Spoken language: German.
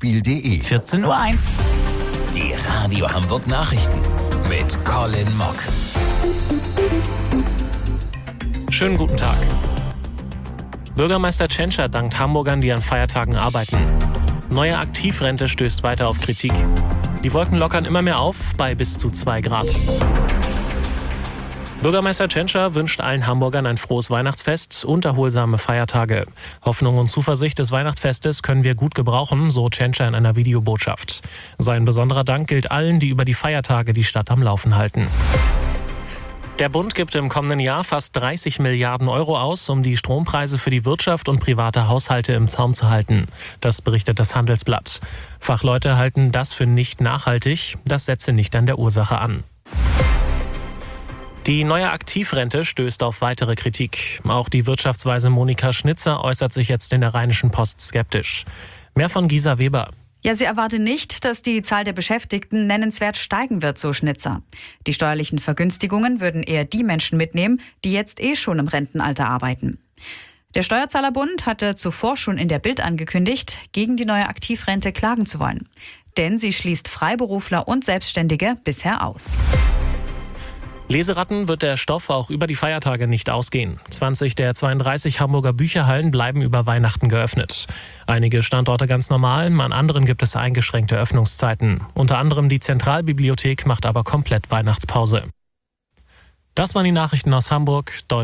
Tagesspiel.de. 14:01 Uhr. Die Radio Hamburg Nachrichten mit Colin Mock. Schönen guten Tag. Bürgermeister Tschentscher dankt Hamburgern, die an Feiertagen arbeiten. Neue Aktivrente stößt weiter auf Kritik. Die Wolken lockern immer mehr auf bei bis zu 2 Grad. Bürgermeister Tschentscher wünscht allen Hamburgern ein frohes Weihnachtsfest und erholsame Feiertage. Hoffnung und Zuversicht des Weihnachtsfestes können wir gut gebrauchen, so Tschentscher in einer Videobotschaft. Sein besonderer Dank gilt allen, die über die Feiertage die Stadt am Laufen halten. Der Bund gibt im kommenden Jahr fast 30 Milliarden Euro aus, um die Strompreise für die Wirtschaft und private Haushalte im Zaum zu halten. Das berichtet das Handelsblatt. Fachleute halten das für nicht nachhaltig. Das setze nicht an der Ursache an. Die neue Aktivrente stößt auf weitere Kritik. Auch die Wirtschaftsweise Monika Schnitzer äußert sich jetzt in der Rheinischen Post skeptisch. Mehr von Gisa Weber. Ja, sie erwarte nicht, dass die Zahl der Beschäftigten nennenswert steigen wird, so Schnitzer. Die steuerlichen Vergünstigungen würden eher die Menschen mitnehmen, die jetzt schon im Rentenalter arbeiten. Der Steuerzahlerbund hatte zuvor schon in der Bild angekündigt, gegen die neue Aktivrente klagen zu wollen. Denn sie schließt Freiberufler und Selbstständige bisher aus. Leseratten wird der Stoff auch über die Feiertage nicht ausgehen. 20 der 32 Hamburger Bücherhallen bleiben über Weihnachten geöffnet. Einige Standorte ganz normal, an anderen gibt es eingeschränkte Öffnungszeiten. Unter anderem die Zentralbibliothek macht aber komplett Weihnachtspause. Das waren die Nachrichten aus Hamburg.